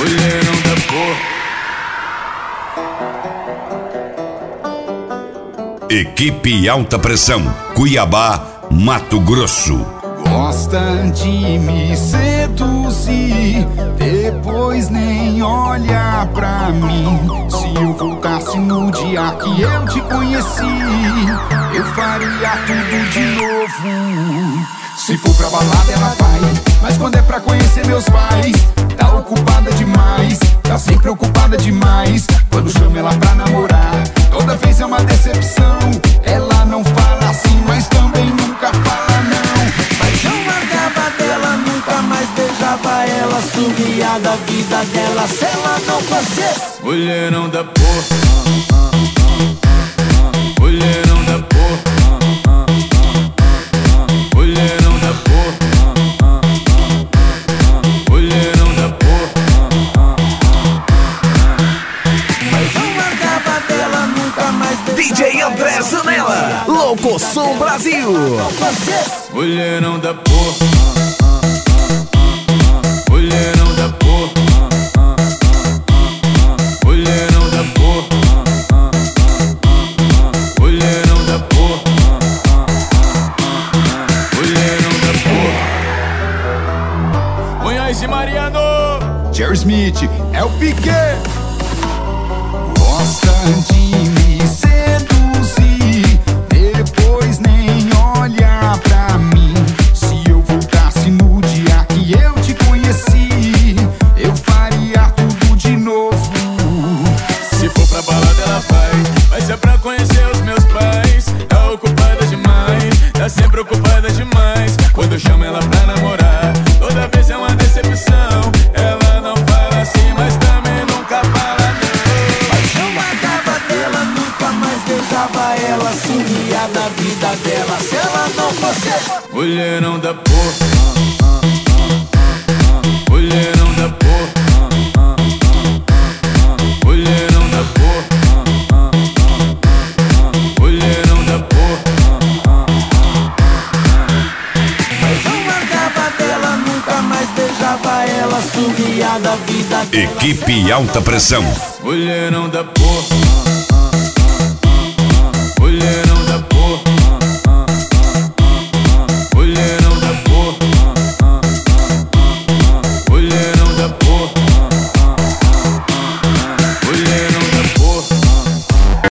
mulherão da porra. Equipe Alta Pressão, Cuiabá, Mato Grosso. Gosta de me seduzir, depois nem olha pra mim. Se eu voltasse no dia que eu te conheci, eu faria tudo de novo. Se for pra balada ela vai, mas quando é pra conhecer meus pais, tá ocupada demais, tá sempre ocupada demais. Quando chamo ela pra namorar, toda vez é uma decepção. Ela não fala assim, mas também nunca fala não. Mas eu largava dela, nunca mais beijava ela, sumia da vida dela se ela não fosse mulherão da porra, mulherão da porra, mulherão da porra, mulherão da porra. Mas eu largava dela, nunca mais beijava DJ André Zanella, Louco Som Brasil. Mulherão da porra, mulherão da porra, mulherão da porra, mulherão da porra, mulherão da porra. Munhoz e Mariano, Jerry Smith, é o Piquet. Gosta de me seduzir, depois nem olha pra mim. Se eu voltasse no dia que eu te conheci, eu faria tudo de novo. se for pra balada ela vai, mas é pra conhecer os meus pais. Tá ocupada demais, tá sempre ocupada demais. Quando eu chamo ela pra namorar, toda vez é uma decepção. Ela não fala assim, mas também nunca fala não. Mas eu largava dela, nunca mais beijava ela, sumia da vida dela se ela não fosse Mulherão da porra, mulherão da porra, mulherão da porra, mulherão da porra. Mas eu largava dela, nunca mais beijava ela, sumia da vida dela. Equipe Alta Pressão. Mulherão da porra,